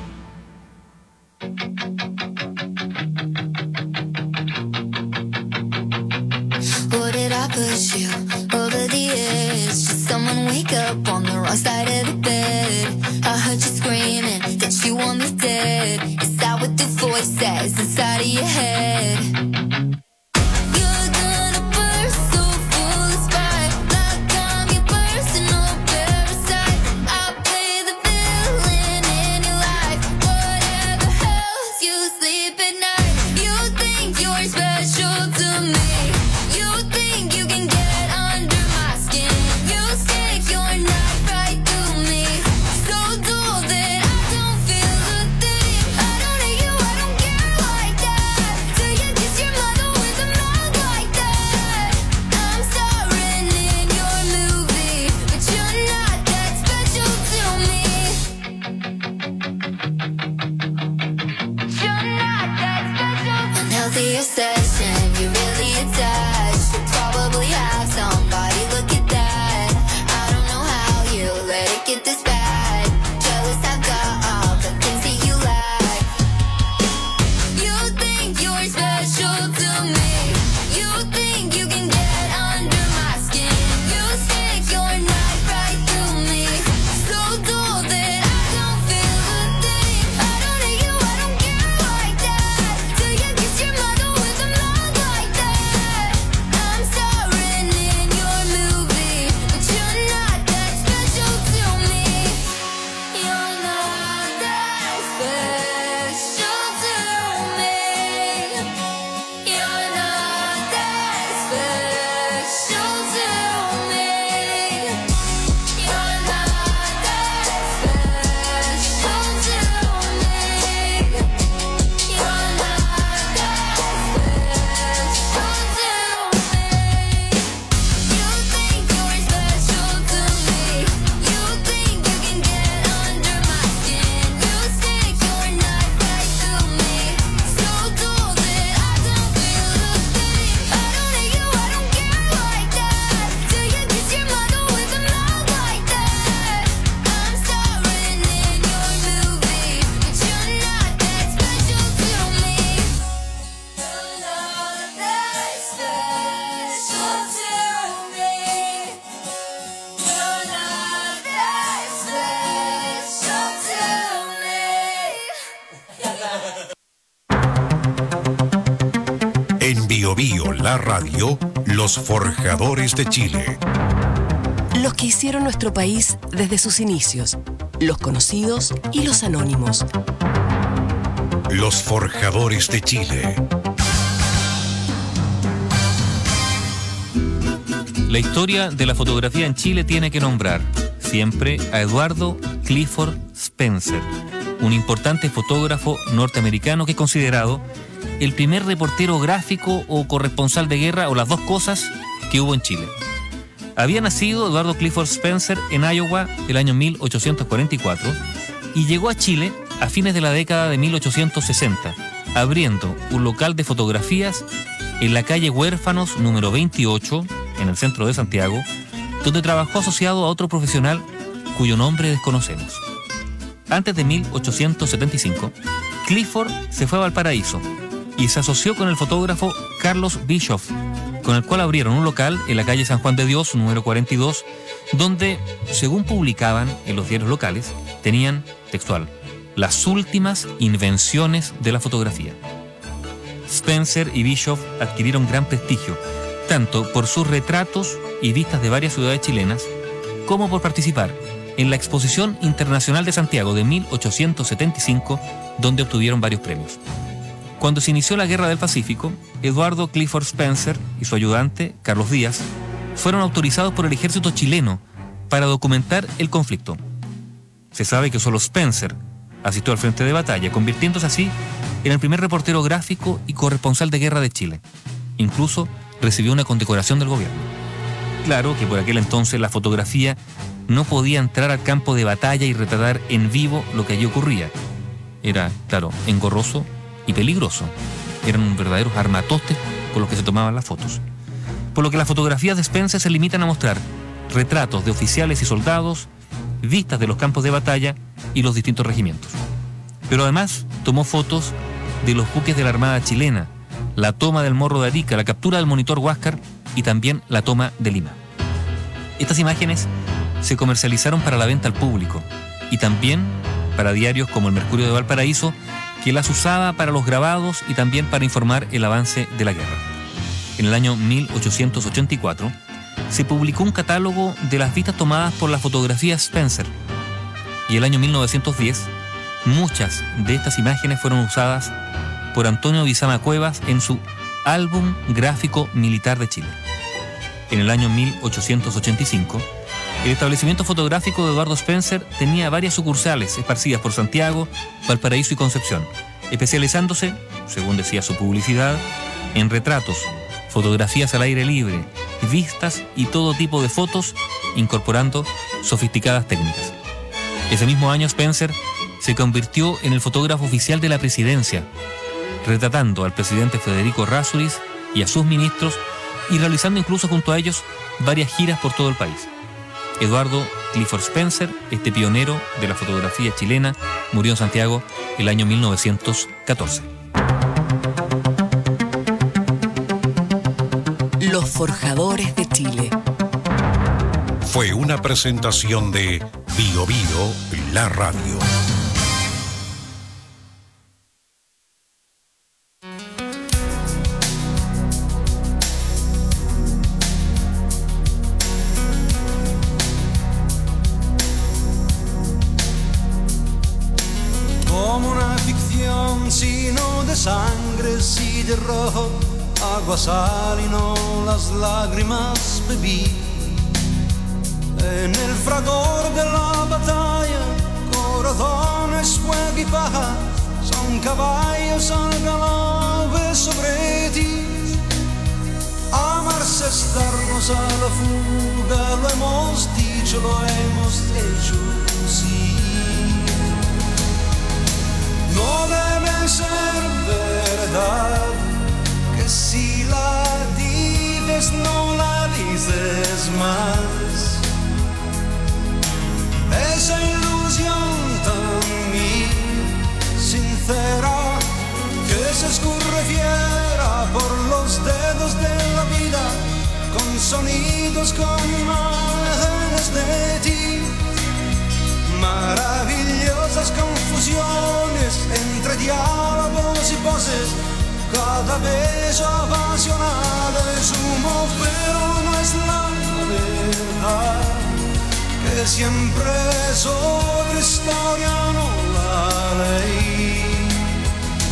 Or did I push you over the edge? Did someone wake up on the wrong side of the bed? I heard you screaming that you want me dead. Is that what the voice says inside of your head? Bio Bio, la radio, los forjadores de Chile. Los que hicieron nuestro país desde sus inicios, los conocidos y los anónimos. Los Forjadores de Chile. La historia de la fotografía en Chile tiene que nombrar siempre a Eduardo Clifford Spencer, un importante fotógrafo norteamericano que es considerado el primer reportero gráfico o corresponsal de guerra, o las dos cosas, que hubo en Chile. Había nacido Eduardo Clifford Spencer en Iowa el año mil ochocientos cuarenta y cuatro y llegó a Chile a fines de la década de mil ochocientos sesenta, abriendo un local de fotografías en la calle Huérfanos número veintiocho, en el centro de Santiago, donde trabajó asociado a otro profesional cuyo nombre desconocemos. Antes de mil ochocientos setenta y cinco, Clifford se fue a Valparaíso y se asoció con el fotógrafo Carlos Bischoff, con el cual abrieron un local en la calle San Juan de Dios, número cuarenta y dos, donde, según publicaban en los diarios locales, tenían, textual, las últimas invenciones de la fotografía. Spencer y Bischoff adquirieron gran prestigio, tanto por sus retratos y vistas de varias ciudades chilenas, como por participar en la Exposición Internacional de Santiago de mil ochocientos setenta y cinco, donde obtuvieron varios premios. Cuando se inició la Guerra del Pacífico, Eduardo Clifford Spencer y su ayudante, Carlos Díaz, fueron autorizados por el ejército chileno para documentar el conflicto. Se sabe que solo Spencer asistió al frente de batalla, convirtiéndose así en el primer reportero gráfico y corresponsal de guerra de Chile. Incluso recibió una condecoración del gobierno. Claro que por aquel entonces la fotografía no podía entrar al campo de batalla y retratar en vivo lo que allí ocurría. Era, claro, engorroso y peligroso. Eran verdaderos armatostes con los que se tomaban las fotos. Por lo que las fotografías de Spencer se limitan a mostrar retratos de oficiales y soldados, vistas de los campos de batalla y los distintos regimientos. Pero además tomó fotos de los buques de la Armada chilena, la toma del Morro de Arica, la captura del Monitor Huáscar y también la toma de Lima. Estas imágenes se comercializaron para la venta al público y también para diarios como el Mercurio de Valparaíso, que las usaba para los grabados y también para informar el avance de la guerra. En el año mil ochocientos ochenta y cuatro se publicó un catálogo de las vistas tomadas por la fotografía Spencer, y el año mil novecientos diez muchas de estas imágenes fueron usadas por Antonio Bizama Cuevas en su Álbum Gráfico Militar de Chile. En el año mil ochocientos ochenta y cinco, el establecimiento fotográfico de Eduardo Spencer tenía varias sucursales esparcidas por Santiago, Valparaíso y Concepción, especializándose, según decía su publicidad, en retratos, fotografías al aire libre, vistas y todo tipo de fotos, incorporando sofisticadas técnicas. Ese mismo año Spencer se convirtió en el fotógrafo oficial de la presidencia, retratando al presidente Federico Errázuriz y a sus ministros y realizando incluso junto a ellos varias giras por todo el país. Eduardo Clifford Spencer, este pionero de la fotografía chilena, murió en Santiago el año mil novecientos catorce. Los Forjadores de Chile. Fue una presentación de Bio Bio, la radio. Como una ficción, sino de sangre, sí de rojo, agua, sal y no las lágrimas bebí. En el fragor de la batalla, corazones, fuego y paja, son caballos al galope sobre ti. Amarse es darnos a la fuga, lo hemos dicho, lo hemos hecho, sí. No debe ser verdad que si la dices no la dices más. Esa ilusión tan mía, sincera, que se escurre fiera por los dedos de la vida, con sonidos, con imágenes de ti. Maravillosas confusiones entre diálogos y poses, cada beso apasionado es humo, pero no es la verdad, que siempre es otra historia, no la ley.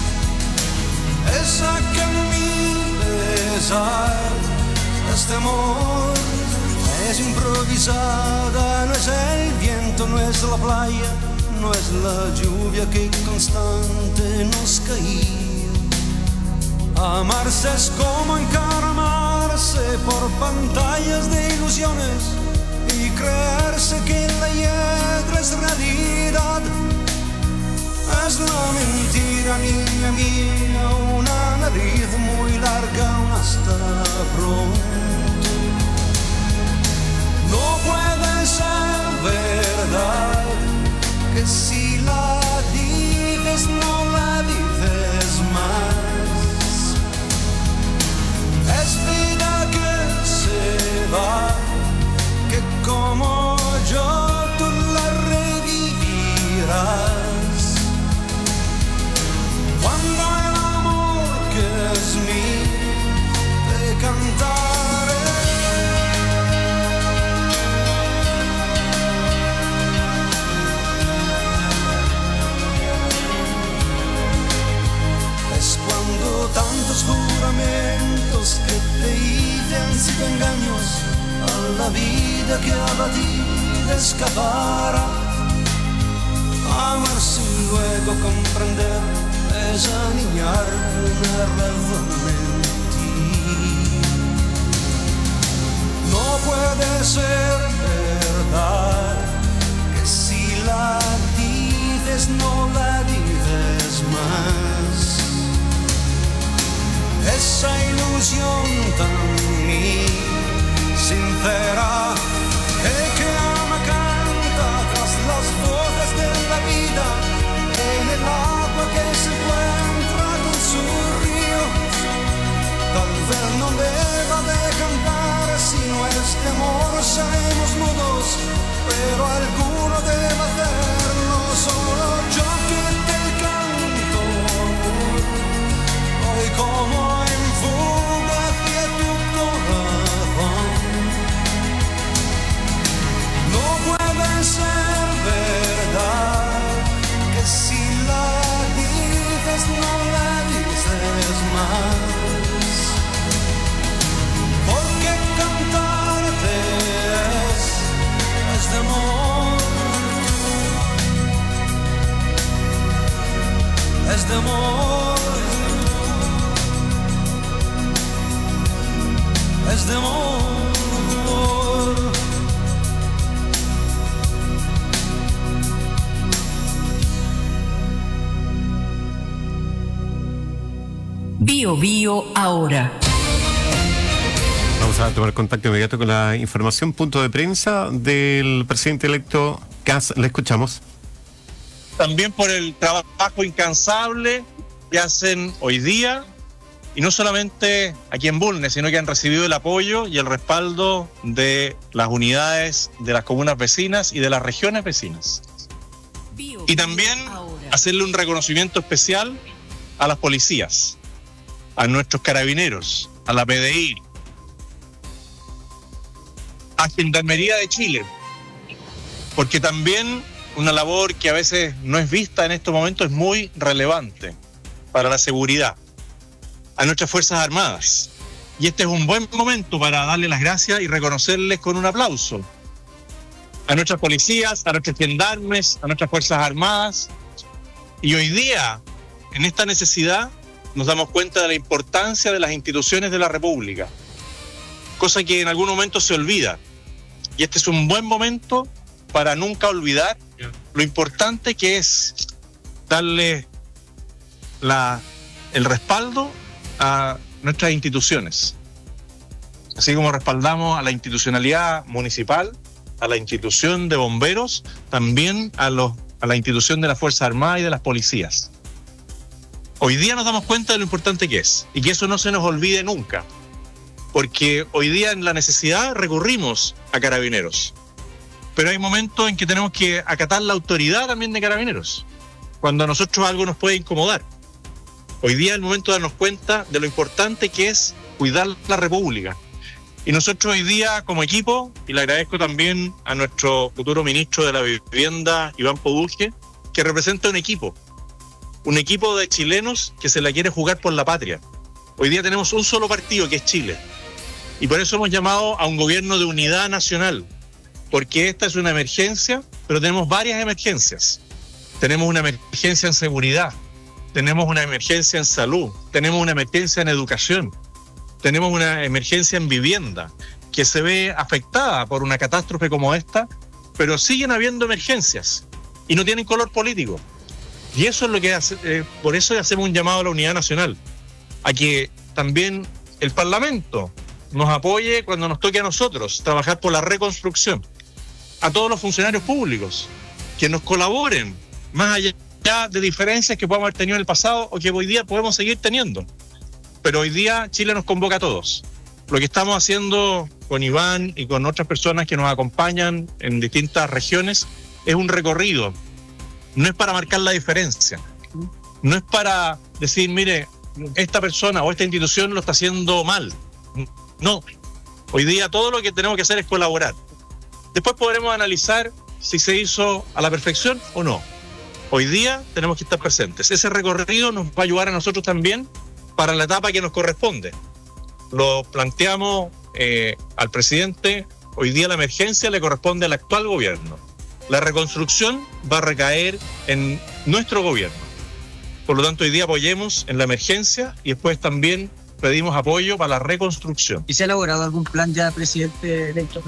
empezar. Este amor es improvisada, no es el viento, no es la playa, no es la lluvia que constante nos caía. Amarse es como encaramarse por pantallas de ilusiones y creerse que la hiedra es realidad. Es la mentira, niña mía, una nariz muy larga, un hasta pronto. No puede ser verdad que si la dices no la dices más. Es vida que se va, que como yo tú la revivirás. Cuando el amor que es mío te cantaré. Es cuando tantos juramentos que te hice han sido engaños a la vida que a la ti escapara. Amarse y luego comprender es aniñar una razón en ti. No puede ser verdad que si la dices no la dices más. Esa ilusión tan mía, sincera, que ama canta tras las voces de la vida, en el agua que se encuentra con su río. Tal vez no deba de cantar si no es de amor, seremos mudos, pero alguno debe hacerlo. Solo yo que te canto, hoy como en fuga hacia tu corazón. No puede ser verdad que si la dices no la dices más. Porque cantarte es, es de amor, es de amor, es de amor. Bio Bio ahora. Vamos a tomar contacto inmediato con la información, punto de prensa del presidente electo Kast. Le escuchamos. También por el trabajo incansable que hacen hoy día, y no solamente aquí en Bulnes, sino que han recibido el apoyo y el respaldo de las unidades de las comunas vecinas y de las regiones vecinas. Y también hacerle un reconocimiento especial a las policías, a nuestros carabineros, a la P D I, a Gendarmería de Chile, porque también una labor que a veces no es vista en estos momentos es muy relevante para la seguridad, a nuestras Fuerzas Armadas. Y este es un buen momento para darle las gracias y reconocerles con un aplauso a nuestras policías, a nuestros gendarmes, a nuestras Fuerzas Armadas. Y hoy día, en esta necesidad, nos damos cuenta de la importancia de las instituciones de la República, cosa que en algún momento se olvida. Y este es un buen momento para nunca olvidar lo importante que es darle la, el respaldo a nuestras instituciones. Así como respaldamos a la institucionalidad municipal, a la institución de bomberos, también a, los, a la institución de las Fuerzas Armadas y de las policías. Hoy día nos damos cuenta de lo importante que es, y que eso no se nos olvide nunca, porque hoy día en la necesidad recurrimos a carabineros, pero hay momentos en que tenemos que acatar la autoridad también de carabineros, cuando a nosotros algo nos puede incomodar. Hoy día es el momento de darnos cuenta de lo importante que es cuidar la República. Y nosotros hoy día como equipo, y le agradezco también a nuestro futuro ministro de la Vivienda, Iván Poduje, que representa un equipo, un equipo de chilenos que se la quiere jugar por la patria, Hoy día tenemos un solo partido, que es Chile. Y por eso hemos llamado a un gobierno de unidad nacional, porque esta es una emergencia, pero tenemos varias emergencias. Tenemos una emergencia en seguridad, tenemos una emergencia en salud, tenemos una emergencia en educación, tenemos una emergencia en vivienda, que se ve afectada por una catástrofe como esta, pero siguen habiendo emergencias y no tienen color político. Y eso es lo que hace, eh, por eso hacemos un llamado a la unidad nacional, a que también el Parlamento nos apoye cuando nos toque a nosotros trabajar por la reconstrucción, a todos los funcionarios públicos, que nos colaboren, más allá de diferencias que podamos haber tenido en el pasado o que hoy día podemos seguir teniendo. Pero hoy día Chile nos convoca a todos. Lo que estamos haciendo con Iván y con otras personas que nos acompañan en distintas regiones es un recorrido. No es para marcar la diferencia. No es para decir, mire, esta persona o esta institución lo está haciendo mal. No. Hoy día todo lo que tenemos que hacer es colaborar. Después podremos analizar si se hizo a la perfección o no. Hoy día tenemos que estar presentes. Ese recorrido nos va a ayudar a nosotros también para la etapa que nos corresponde. Lo planteamos eh, al presidente. Hoy día la emergencia le corresponde al actual gobierno. La reconstrucción va a recaer en nuestro gobierno. Por lo tanto, hoy día apoyemos en la emergencia y después también pedimos apoyo para la reconstrucción. ¿Y se ha elaborado algún plan ya, presidente electo?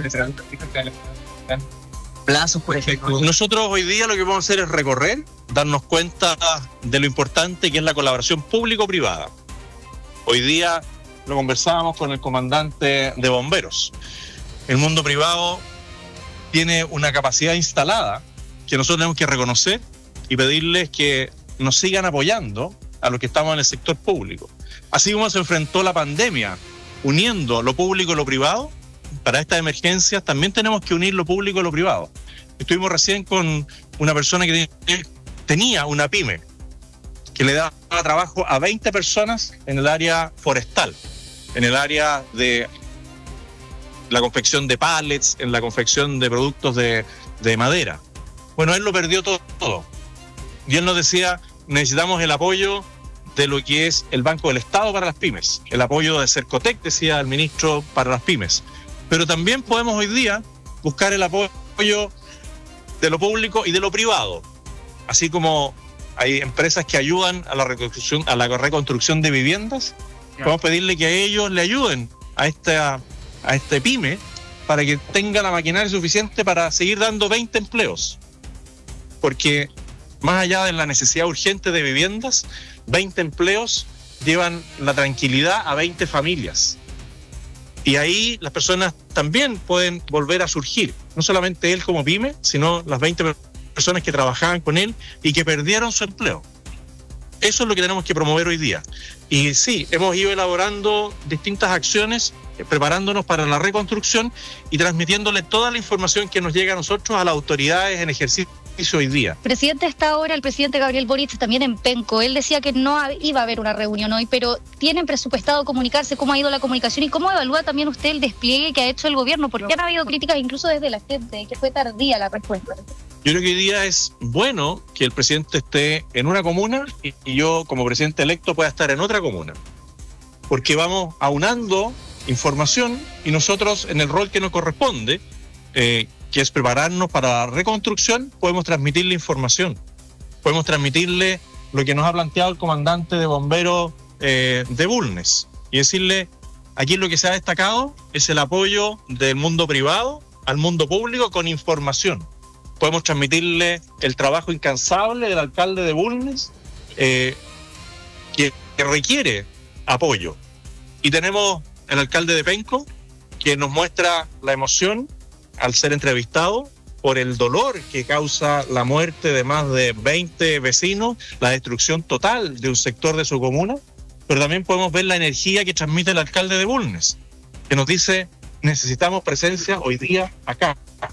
Plazos, por ejemplo. Nosotros hoy día lo que vamos a hacer es recorrer, darnos cuenta de lo importante que es la colaboración público-privada. Hoy día lo conversábamos con el comandante de bomberos. El mundo privado tiene una capacidad instalada que nosotros tenemos que reconocer y pedirles que nos sigan apoyando a los que estamos en el sector público. Así como se enfrentó la pandemia uniendo lo público y lo privado, para estas emergencias también tenemos que unir lo público y lo privado. Estuvimos recién con una persona que tenía una pyme que le daba trabajo a veinte personas en el área forestal, en el área de la confección de pallets, en la confección de productos de, de madera. Bueno, él lo perdió todo, todo. Y él nos decía, necesitamos el apoyo de lo que es el Banco del Estado para las pymes, el apoyo de Cercotec, decía el ministro, para las pymes. Pero también podemos hoy día buscar el apoyo de lo público y de lo privado, así como hay empresas que ayudan a la reconstrucción, a la reconstrucción de viviendas. Podemos pedirle que a ellos le ayuden a esta, a este pyme para que tenga la maquinaria suficiente para seguir dando veinte empleos. Porque más allá de la necesidad urgente de viviendas, veinte empleos llevan la tranquilidad a veinte familias. Y ahí las personas también pueden volver a surgir, no solamente él como pyme, sino las veinte personas que trabajaban con él y que perdieron su empleo. Eso es lo que tenemos que promover hoy día. Y sí, hemos ido elaborando distintas acciones, eh, preparándonos para la reconstrucción y transmitiéndole toda la información que nos llega a nosotros, a las autoridades en ejercicio hoy día. Presidente, está ahora el presidente Gabriel Boric también en Penco. Él decía que no iba a haber una reunión hoy, pero ¿tienen presupuestado comunicarse? ¿Cómo ha ido la comunicación? ¿Y cómo evalúa también usted el despliegue que ha hecho el gobierno? Porque han habido críticas incluso desde la gente, que fue tardía la respuesta. Yo creo que hoy día es bueno que el presidente esté en una comuna y, y yo como presidente electo pueda estar en otra comuna. Porque vamos aunando información y nosotros en el rol que nos corresponde, eh, que es prepararnos para la reconstrucción, podemos transmitirle información. Podemos transmitirle lo que nos ha planteado el comandante de bomberos eh, de Bulnes y decirle, aquí lo que se ha destacado es el apoyo del mundo privado al mundo público con información. Podemos transmitirle el trabajo incansable del alcalde de Bulnes eh, que, que requiere apoyo. Y tenemos el alcalde de Penco que nos muestra la emoción al ser entrevistado por el dolor que causa la muerte de más de veinte vecinos, la destrucción total de un sector de su comuna, pero también podemos ver la energía que transmite el alcalde de Bulnes, que nos dice, necesitamos presencia hoy día acá.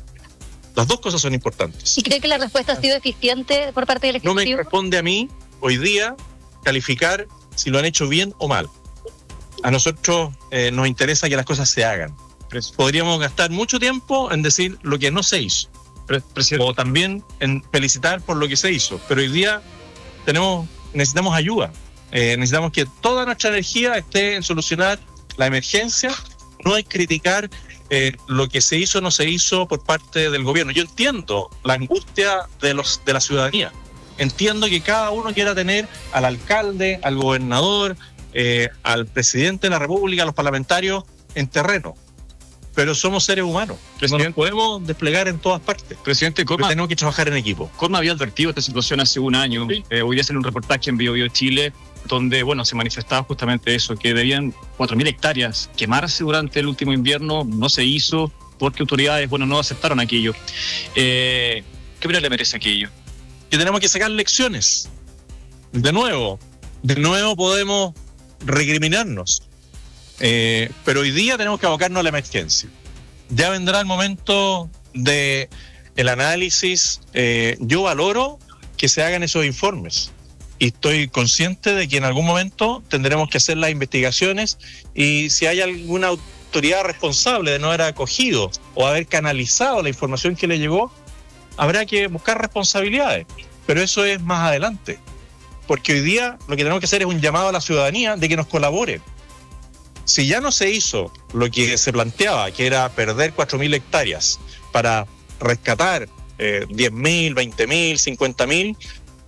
Las dos cosas son importantes. ¿Y cree que la respuesta ha sido eficiente por parte del Ejecutivo? No me corresponde a mí hoy día calificar si lo han hecho bien o mal. A nosotros eh, nos interesa que las cosas se hagan. Podríamos gastar mucho tiempo en decir lo que no se hizo, o también en felicitar por lo que se hizo, pero hoy día tenemos, necesitamos ayuda. Eh, necesitamos que toda nuestra energía esté en solucionar la emergencia, no en criticar eh, lo que se hizo o no se hizo por parte del gobierno. Yo entiendo la angustia de, los, de la ciudadanía. Entiendo que cada uno quiera tener al alcalde, al gobernador, eh, al presidente de la República, a los parlamentarios en terreno. Pero somos seres humanos. No nos podemos desplegar en todas partes. Presidente Corma, tenemos que trabajar en equipo. Corma había advertido esta situación hace un año. Sí. Eh, hoy día sale un reportaje en Bio Bio Chile donde, bueno, se manifestaba justamente eso, que debían cuatro mil hectáreas quemarse durante el último invierno. No se hizo porque autoridades, bueno, no aceptaron aquello. Eh, ¿Qué opinión le merece aquello? Que tenemos que sacar lecciones. De nuevo, de nuevo podemos recriminarnos. Eh, pero hoy día tenemos que abocarnos a la emergencia. Ya vendrá el momento de el análisis. Eh, yo valoro que se hagan esos informes y estoy consciente de que en algún momento tendremos que hacer las investigaciones y si hay alguna autoridad responsable de no haber acogido o haber canalizado la información que le llegó, habrá que buscar responsabilidades, pero eso es más adelante, porque hoy día lo que tenemos que hacer es un llamado a la ciudadanía de que nos colabore. Si ya no se hizo lo que se planteaba, que era perder cuatro mil hectáreas para rescatar eh, diez mil, veinte mil, cincuenta mil,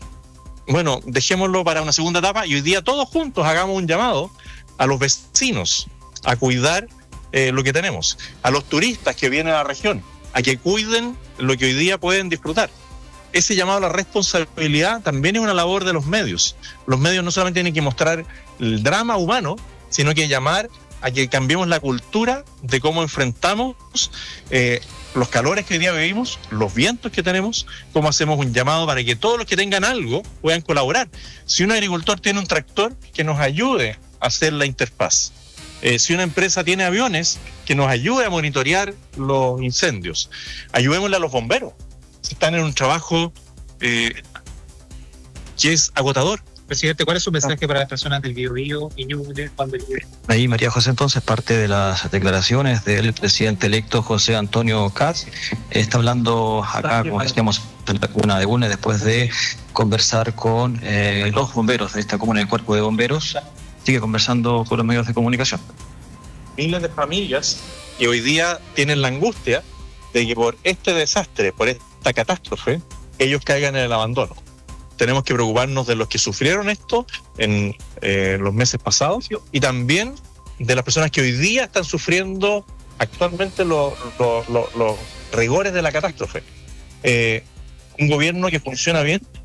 bueno, dejémoslo para una segunda etapa y hoy día todos juntos hagamos un llamado a los vecinos a cuidar eh, lo que tenemos, a los turistas que vienen a la región, a que cuiden lo que hoy día pueden disfrutar. Ese llamado a la responsabilidad también es una labor de los medios. Los medios no solamente tienen que mostrar el drama humano, sino que llamar a que cambiemos la cultura de cómo enfrentamos eh, los calores que hoy día vivimos, los vientos que tenemos, cómo hacemos un llamado para que todos los que tengan algo puedan colaborar. Si un agricultor tiene un tractor, que nos ayude a hacer la interfaz. Eh, si una empresa tiene aviones, que nos ayude a monitorear los incendios. Ayudémosle a los bomberos. Están en un trabajo eh, que es agotador. Presidente, ¿cuál es su mensaje para las personas del Biobío y Ñuble cuando lleguen? Ahí, María José, entonces, parte de las declaraciones del presidente electo José Antonio Katz. Está hablando acá, como decíamos, en la comuna de Bulnes, después de conversar con eh, los bomberos de esta comuna del Cuerpo de Bomberos. Sigue conversando con los medios de comunicación. Miles de familias que hoy día tienen la angustia de que por este desastre, por esta catástrofe, ellos caigan en el abandono. Tenemos que preocuparnos de los que sufrieron esto en eh, los meses pasados y también de las personas que hoy día están sufriendo actualmente los lo, lo, lo rigores de la catástrofe. Eh, un gobierno que funciona bien